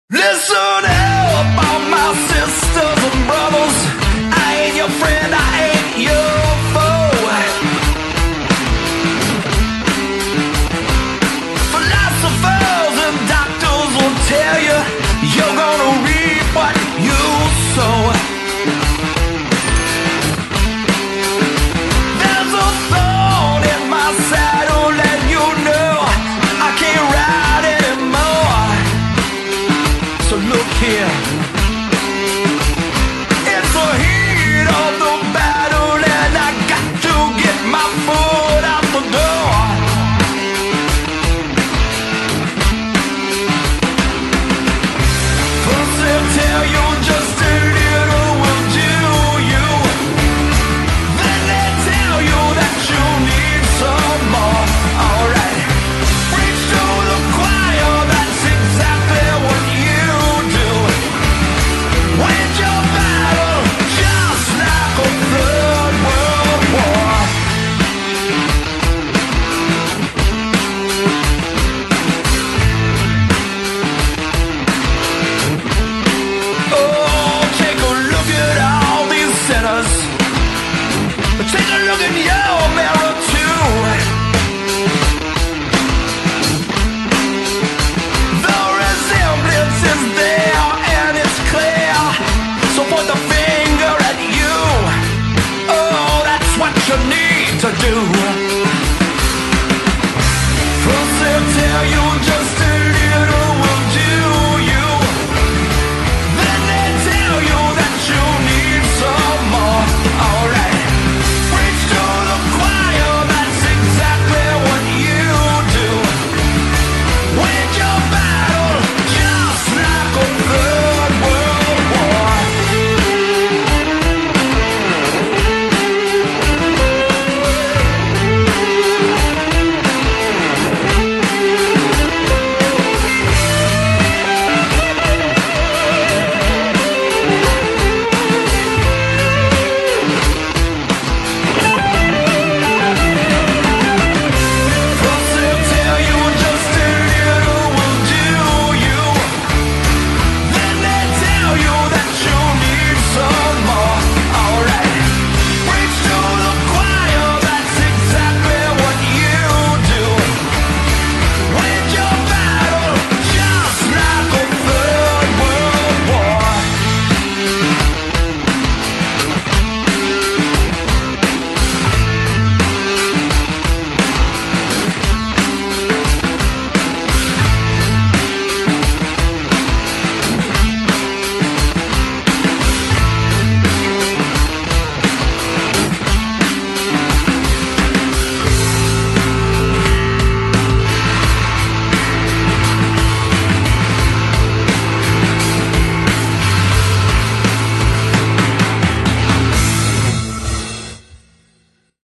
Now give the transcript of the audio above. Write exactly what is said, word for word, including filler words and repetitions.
Listen up, all my sisters and brothers. I ain't your friend, I ain't your foe. Philosophers and doctors will tell you you're gonna reap what you sow. There's a thorn in my saddle, and you know I can't ride anymore. So look here,